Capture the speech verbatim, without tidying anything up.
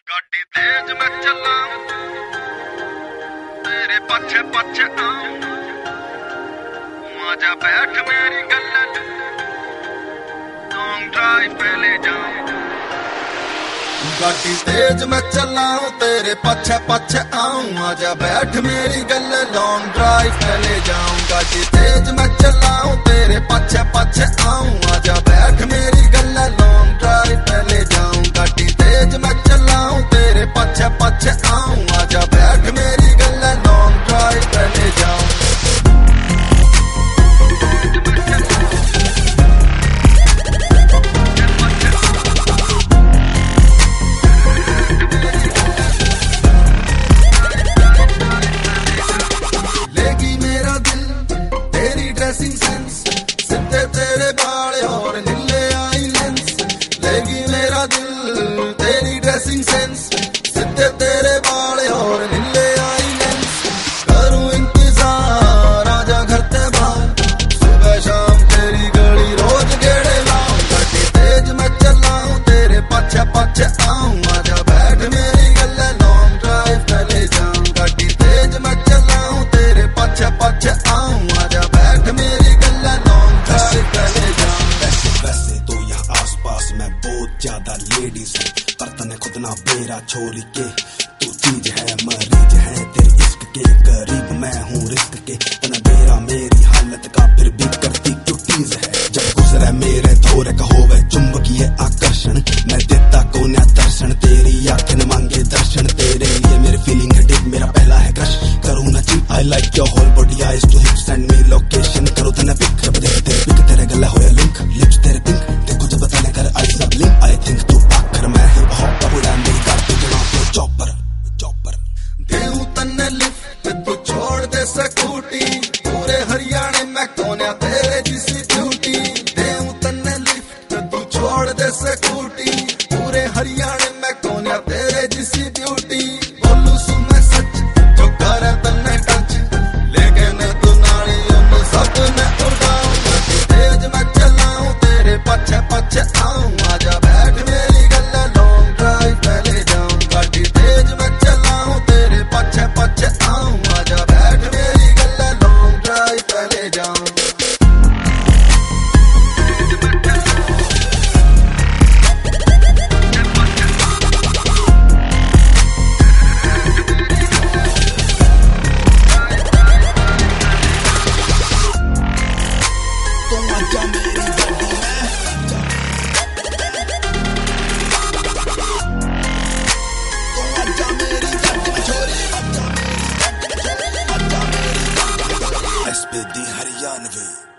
गाड़ी तेज मैं चलाऊं, तेरे पीछे पीछे आऊं, मजा बैठ मेरी गल्ला, लॉन्ग ड्राइव पे ले जाऊं। गाड़ी तेज मैं चलाऊं, तेरे पीछे पीछे आऊं, मजा बैठ मेरी गल्ला, लॉन्ग ड्राइव पे ले जाऊं। गाड़ी तेज मैं चलाऊं, तेरे पीछे पीछे आऊं, मजा बैठ मेरी गल्ला, लॉन्ग ड्राइव पे ले जाऊं। गाड़ी तेज मैं चलाऊं, तेरे पीछे पीछे आऊं, मजा बैठ मेरी गल्ला, लॉन्ग ड्राइव पे ले जाऊं। लेगी मेरा दिल तेरी ड्रेसिंग सेंस, सिद्धे तेरे बाल और नीले आई लेंस। लेगी मेरा दिल तेरी ड्रेसिंग सेंस, सिद्धे तेरे बाल और नीले आई लेंस। करूं इंतजार आजा घर ते बाहर, सुबह शाम तेरी गली रोज गेड़े लाऊं। गाड़ी तेज मैं चलाऊं, तेरे पीछे पीछे आऊं, आजा बैठ मेरी गल्ला, लॉन्ग ड्राइव पे ले जाऊं। गाड़ी तेज मैं चलाऊं, तेरे पीछे पीछे आऊं, आजा बैठ मेरी गल्ला, लॉन्ग ड्राइव पे ले जाऊं। वैसे वैसे तो यहाँ आसपास में बहुत ज्यादा लेडीज है, पर तने खुद ना बेरा छोरी के तू चीज है, मरीज है तेरे इश्क के करीब मैं हूँ रिस्क के। तना बेरा मेरी हालत का फिर भी करती क्यों टीज है। जब गुजरे मेरे थोड़े कहो वे चुंबकीय आकर्षण, मैं देता कोन्या दर्शन, तेरी आंखें मांगे दर्शन। तेरे लिए मेरी फीलिंग है डिप, मेरा पहला है क्रश, करूँ ना cheat. I like your whole body eyes to hip, send me location, करो तने पिक। जब देख तेरे पिक तेरे गला होया लिंक, लिप्स तेरे पिंक, देखो जब बताने कर आई सब लिंक। आई थिंक तू आखिर मैं हिप हॉप बुरा मेरी गाड़ी जना तो चॉपर चॉपर। देऊं तन्ने लिफ्ट तू छोड़ दे स्कूटी, पूरे हरियाणा में कोन्या तेरे जिसी ब्यूटी। देऊं तन्ने लिफ्ट तू छोड़ दे स्कूटी, पूरे हरियाणा में कोन्या तेरे जिसी ब्यूटी। बोलू सु मैं सच जो करे तन्ने टच, लेकिन तू नाली उन सब ने उड़ाऊं। गाड़ी तेज मैं चलाऊं, तेरे पीछे पीछे आऊं, आजा बैठ मेरी गल्ला, लॉन्ग ड्राइव पे ले जाऊं। गाड़ी तेज मैं चलाऊं, तेरे पीछे पीछे आऊं, आजा बैठ मेरी गल्ला, लॉन्ग ड्राइव पे ले जाऊं। तुम आजा मेरी गाड़ी में, तुम आजा मेरी गाड़ी में छोरी, आजा मेरी गाड़ी में छोरी, आजा मेरी गाड़ी में छोरी। एस पे दी हरियाणवी।